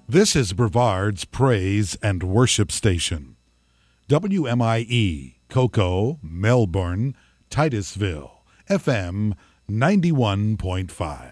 This is Brevard's Praise and Worship Station. WMIE, Cocoa, Melbourne, Titusville, FM 91.5.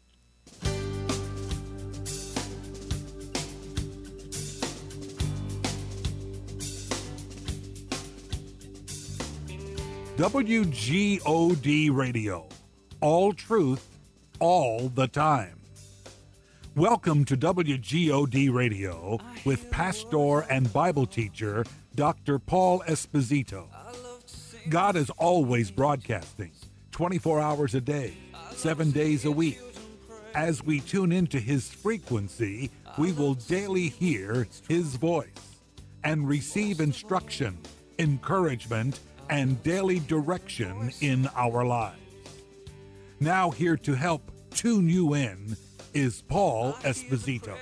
WGOD Radio. All truth, all the time. Welcome to WGOD Radio with pastor and Bible teacher Dr. Paul Esposito. God is always broadcasting 24 hours a day, 7 days a week. As we tune into his frequency, we will daily hear his voice and receive instruction, encouragement, and daily direction in our lives. Now here to help tune you in is Paul Esposito.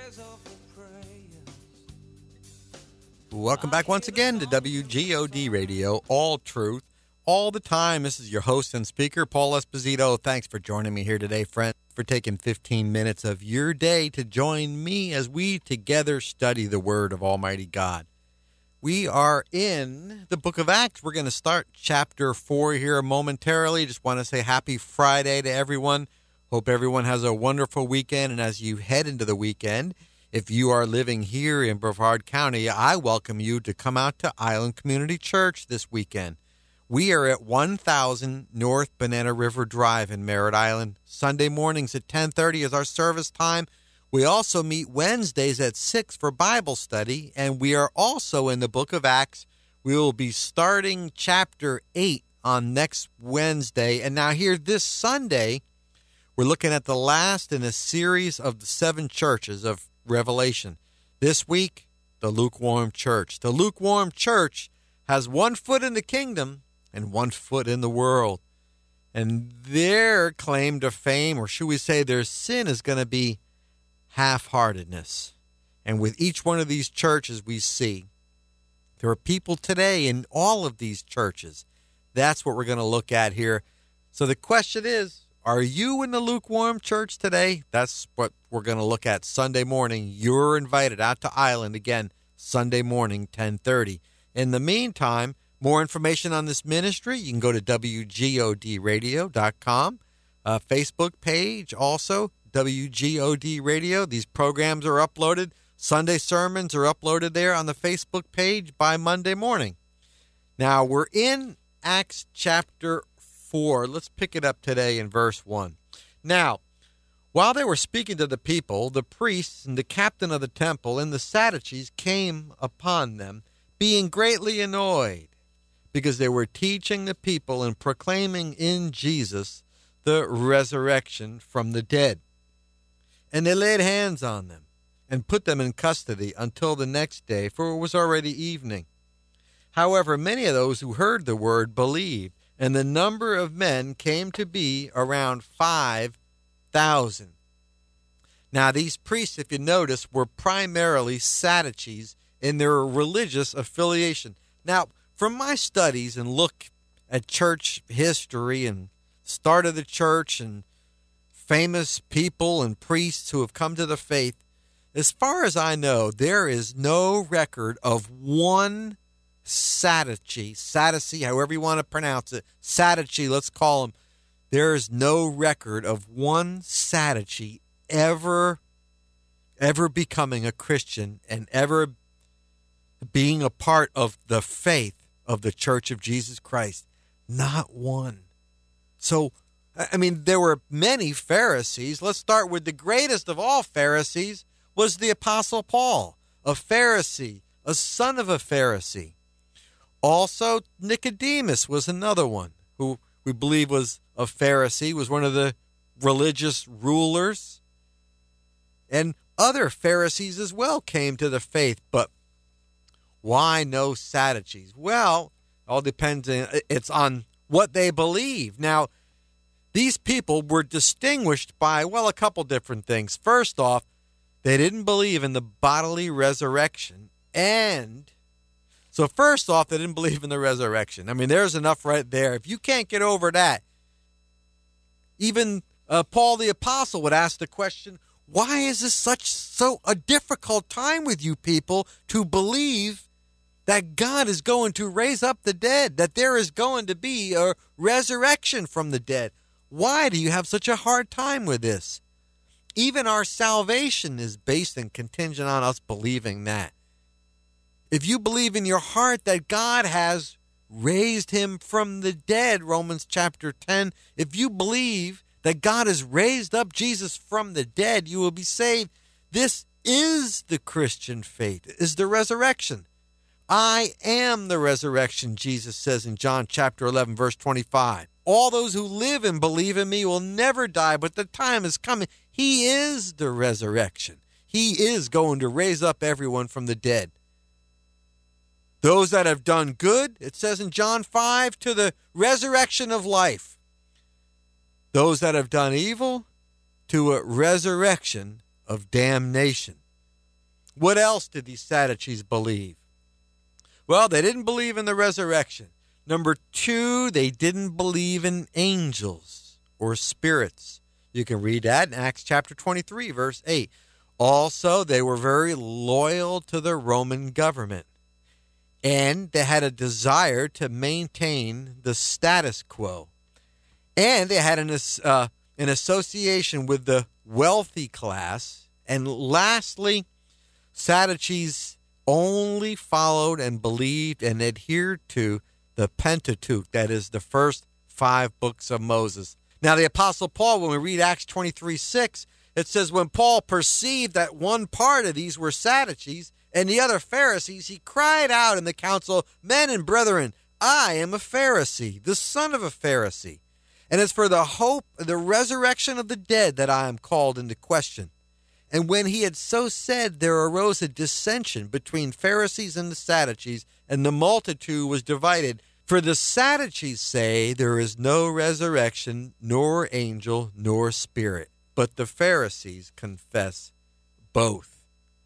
Welcome back once again to WGOD Radio, all truth, all the time. This is your host and speaker, Paul Esposito. Thanks for joining me here today, friend, for taking 15 minutes of your day to join me as we together study the Word of Almighty God. We are in the book of Acts. We're going to start chapter 4 here momentarily. Just want to say happy Friday to everyone. Hope everyone has a wonderful weekend. And as you head into the weekend, if you are living here in Brevard County, I welcome you to come out to Island Community Church this weekend. We are at 1000 North Banana River Drive in Merritt Island. Sunday mornings at 10:30 is our service time. We also meet Wednesdays at 6 for Bible study, and we are also in the book of Acts. We will be starting chapter 8 on next Wednesday. And now here this Sunday, we're looking at the last in a series of the 7 churches of Revelation. This week, the lukewarm church. The lukewarm church has 1 foot in the kingdom and 1 foot in the world. And their claim to fame, or should we say their sin, is going to be half-heartedness. And with each one of these churches we see, there are people today in all of these churches. That's what we're going to look at here. So the question is, are you in the lukewarm church today? That's what we're going to look at Sunday morning. You're invited out to Island again, Sunday morning, 10:30. In the meantime, more information on this ministry, you can go to WGODradio.com, Facebook page also, WGOD Radio. These programs are uploaded. Sunday sermons are uploaded there on the Facebook page by Monday morning. Now, we're in Acts chapter 4. Let's pick it up today in verse 1. Now, while they were speaking to the people, the priests and the captain of the temple and the Sadducees came upon them, being greatly annoyed, because they were teaching the people and proclaiming in Jesus the resurrection from the dead. And they laid hands on them and put them in custody until the next day, for it was already evening. However, many of those who heard the word believed, and the number of men came to be around 5,000. Now, these priests, if you notice, were primarily Sadducees in their religious affiliation. Now, from my studies and look at church history and start of the church and famous people and priests who have come to the faith, as far as I know, there is no record of one Sadducee, however you want to pronounce it, Sadducee, let's call him. There is no record of one Sadducee ever becoming a Christian and ever being a part of the faith of the Church of Jesus Christ. Not one. So, I mean, there were many Pharisees. Let's start with the greatest of all Pharisees was the Apostle Paul, a Pharisee, a son of a Pharisee. Also, Nicodemus was another one who we believe was a Pharisee, was one of the religious rulers. And other Pharisees as well came to the faith. But why no Sadducees? Well, all depends. It's on what they believe. Now, these people were distinguished by, well, a couple different things. First off, they didn't believe in the bodily resurrection. And so first off, they didn't believe in the resurrection. I mean, there's enough right there. If you can't get over that, even Paul the Apostle would ask the question, Why is this so a difficult time with you people to believe that God is going to raise up the dead, that there is going to be a resurrection from the dead? Why do you have such a hard time with this? Even our salvation is based and contingent on us believing that. If you believe in your heart that God has raised him from the dead, Romans chapter 10, if you believe that God has raised up Jesus from the dead, you will be saved. This is the Christian faith, is the resurrection. I am the resurrection, Jesus says in John chapter 11, verse 25. All those who live and believe in me will never die, but the time is coming. He is the resurrection. He is going to raise up everyone from the dead. Those that have done good, it says in John 5, to the resurrection of life. Those that have done evil, to a resurrection of damnation. What else did these Sadducees believe? Well, they didn't believe in the resurrection. Number 2, they didn't believe in angels or spirits. You can read that in Acts chapter 23, verse 8. Also, they were very loyal to the Roman government. And they had a desire to maintain the status quo. And they had an association with the wealthy class. And lastly, Sadducees only followed and believed and adhered to the Pentateuch, that is the first 5 books of Moses. Now, the Apostle Paul, when we read Acts 23:6, it says, when Paul perceived that one part of these were Sadducees and the other Pharisees, he cried out in the council, men and brethren, I am a Pharisee, the son of a Pharisee. And it's for the hope of the resurrection of the dead that I am called into question. And when he had so said, there arose a dissension between Pharisees and the Sadducees, and the multitude was divided. For the Sadducees say there is no resurrection, nor angel, nor spirit. But the Pharisees confess both.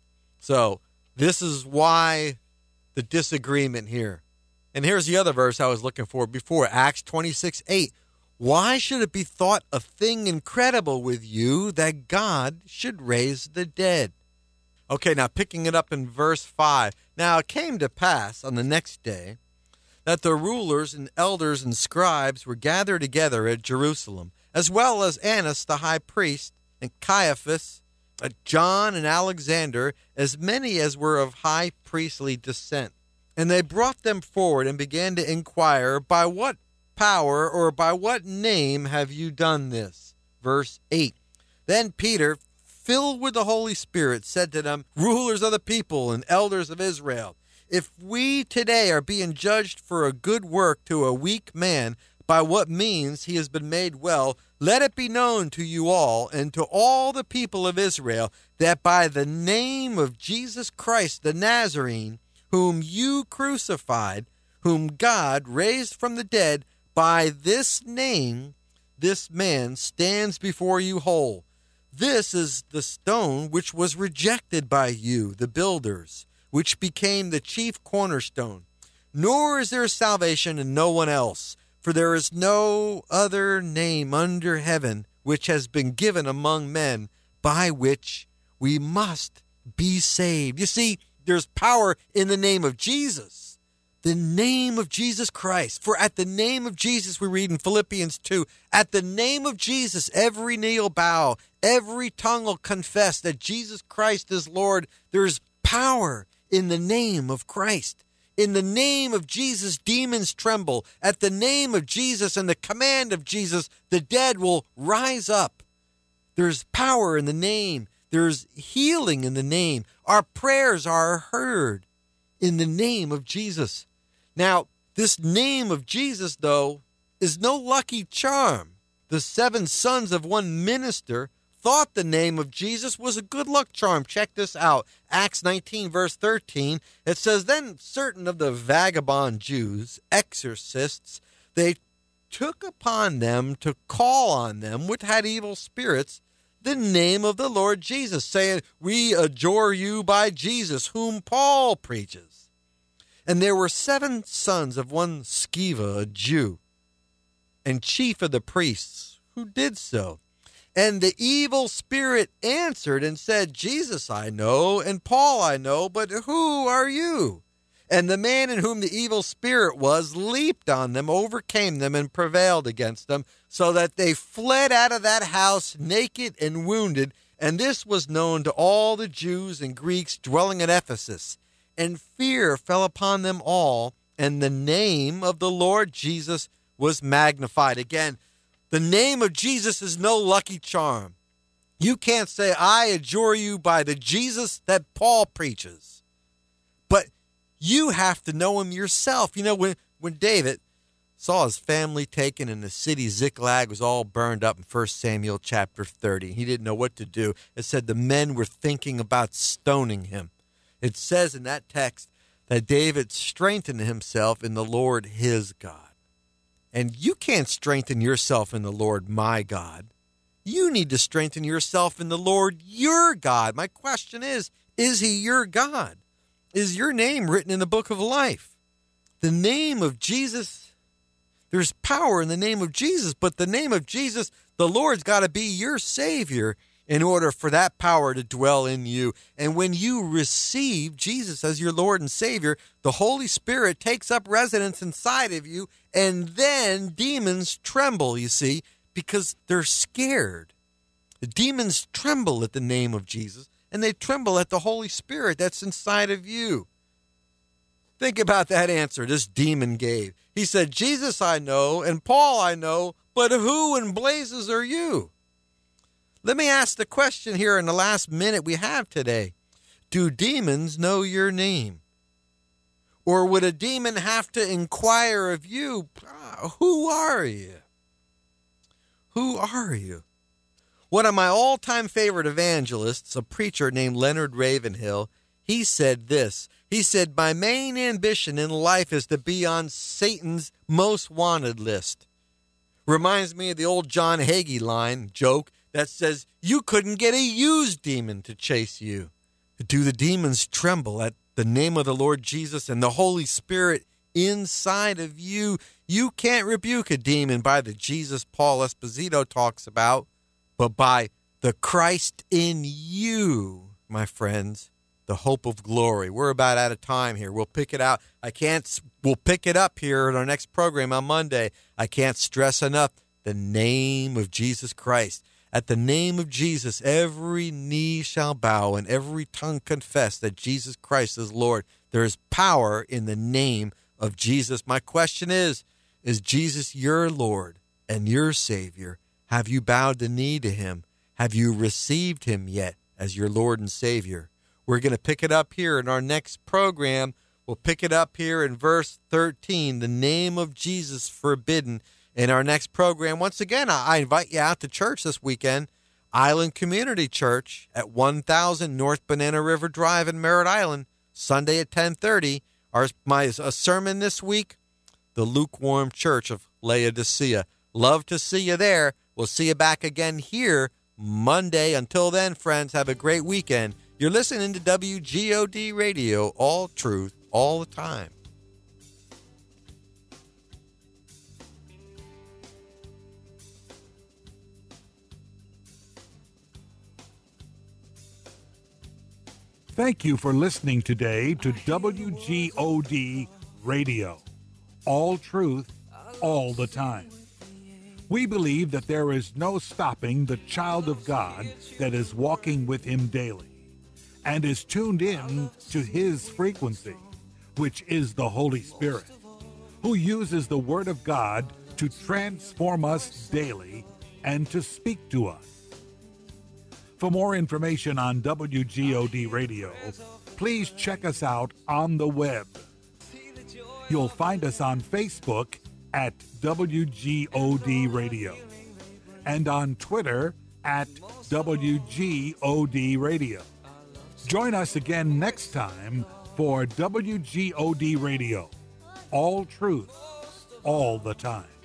So this is why the disagreement here. And here's the other verse I was looking for before, Acts 26:8. Why should it be thought a thing incredible with you that God should raise the dead? Okay, now picking it up in verse 5. Now it came to pass on the next day that the rulers and elders and scribes were gathered together at Jerusalem, as well as Annas the high priest, and Caiaphas, John and Alexander, as many as were of high priestly descent. And they brought them forward and began to inquire, by what power or by what name have you done this? Verse 8. Then Peter, filled with the Holy Spirit, said to them, rulers of the people and elders of Israel, if we today are being judged for a good work to a weak man, by what means he has been made well, let it be known to you all and to all the people of Israel that by the name of Jesus Christ the Nazarene, whom you crucified, whom God raised from the dead, by this name this man stands before you whole. This is the stone which was rejected by you, the builders, which became the chief cornerstone. Nor is there salvation in no one else, for there is no other name under heaven which has been given among men by which we must be saved. You see, there's power in the name of Jesus. The name of Jesus Christ. For at the name of Jesus, we read in Philippians 2, at the name of Jesus, every knee will bow, every tongue will confess that Jesus Christ is Lord. There's power in the name of Christ. In the name of Jesus, demons tremble. At the name of Jesus and the command of Jesus, the dead will rise up. There's power in the name. There's healing in the name. Our prayers are heard in the name of Jesus. Now, this name of Jesus, though, is no lucky charm. The 7 sons of one minister thought the name of Jesus was a good luck charm. Check this out. Acts 19, verse 13. It says, then certain of the vagabond Jews, exorcists, they took upon them to call on them which had evil spirits the name of the Lord Jesus, saying, we adjure you by Jesus, whom Paul preaches. And there were 7 sons of one Sceva, a Jew, and chief of the priests, who did so. And the evil spirit answered and said, Jesus I know, and Paul I know, but who are you? And the man in whom the evil spirit was leaped on them, overcame them, and prevailed against them, so that they fled out of that house naked and wounded. And this was known to all the Jews and Greeks dwelling at Ephesus. And fear fell upon them all, and the name of the Lord Jesus was magnified. Again, the name of Jesus is no lucky charm. You can't say, I adjure you by the Jesus that Paul preaches. But you have to know him yourself. You know, when David saw his family taken and the city Ziklag was all burned up in 1 Samuel chapter 30, he didn't know what to do. It said the men were thinking about stoning him. It says in that text that David strengthened himself in the Lord his God. And you can't strengthen yourself in the Lord my God. You need to strengthen yourself in the Lord your God. My question is he your God? Is your name written in the book of life? The name of Jesus, there's power in the name of Jesus, but the name of Jesus, the Lord's got to be your Savior in order for that power to dwell in you. And when you receive Jesus as your Lord and Savior, the Holy Spirit takes up residence inside of you, and then demons tremble, you see, because they're scared. The demons tremble at the name of Jesus, and they tremble at the Holy Spirit that's inside of you. Think about that answer this demon gave. He said, Jesus I know, and Paul I know, but who in blazes are you? Let me ask the question here in the last minute we have today. Do demons know your name? Or would a demon have to inquire of you, who are you? Who are you? One of my all-time favorite evangelists, a preacher named Leonard Ravenhill, he said this. He said, my main ambition in life is to be on Satan's most wanted list. Reminds me of the old John Hagee line, joke, that says, you couldn't get a used demon to chase you. Do the demons tremble at the name of the Lord Jesus and the Holy Spirit inside of you? You can't rebuke a demon by the Jesus Paul Esposito talks about, but by the Christ in you, my friends, the hope of glory. We're about out of time here. We'll pick it out. We'll pick it up here in our next program on Monday. I can't stress enough the name of Jesus Christ. At the name of Jesus, every knee shall bow and every tongue confess that Jesus Christ is Lord. There is power in the name of Jesus. My question is Jesus your Lord and your Savior? Have you bowed the knee to him? Have you received him yet as your Lord and Savior? We're going to pick it up here in our next program. We'll pick it up here in verse 13, the name of Jesus forbidden. In our next program, once again, I invite you out to church this weekend, Island Community Church at 1000 North Banana River Drive in Merritt Island, Sunday at 10:30. My sermon this week, the Lukewarm Church of Laodicea. Love to see you there. We'll see you back again here Monday. Until then, friends, have a great weekend. You're listening to WGOD Radio, all truth, all the time. Thank you for listening today to WGOD Radio. All truth, all the time. We believe that there is no stopping the child of God that is walking with him daily and is tuned in to his frequency, which is the Holy Spirit, who uses the Word of God to transform us daily and to speak to us. For more information on WGOD Radio, please check us out on the web. You'll find us on Facebook at WGOD Radio and on Twitter at WGOD Radio. Join us again next time for WGOD Radio. All truth, all the time.